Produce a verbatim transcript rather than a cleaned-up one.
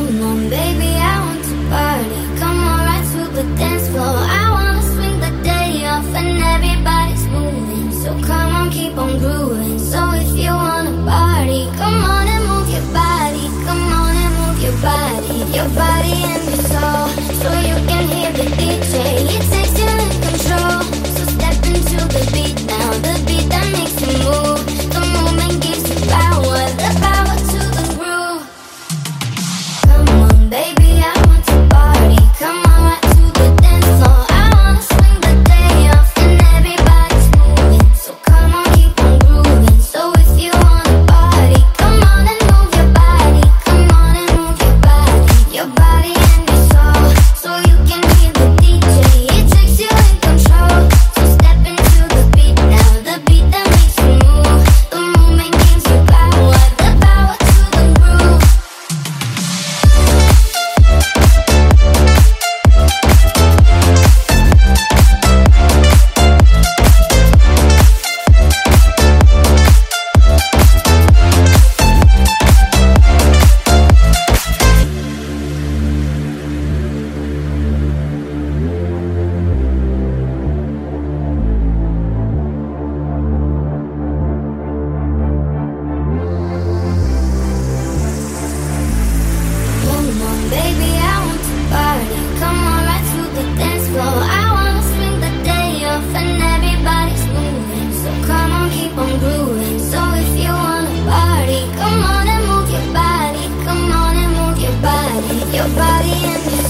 Come on, baby, I want to party. Come on, right to the dance floor. I wanna swing the day off and everybody's moving. So come on, keep on grooving. So if you wanna party, come on and move your body. Come on and move your body, your body and your soul, so you can hear the D J. It takes you in control. So step into the beat now, the beat that makes you move. The movement gives you power, the power to the groove. Come on, baby, I want to party. Come on, right to the dance floor. I wanna swing the day off and everybody's moving. So come on, keep on grooving. So if you wanna party, come on and move your body. Come on and move your body, your body and your soul, so you can hear the D J. It takes you in control. So step into the beat now, the beat that makes you move. The movement gives you power, the power to the groove. Come on, baby, I want to party. Come on, right to the dance floor. I wanna swing the day off and everybody's moving. So come on, keep on grooving. So if you wanna party, come on and move your body. Come on and move your body, your body and your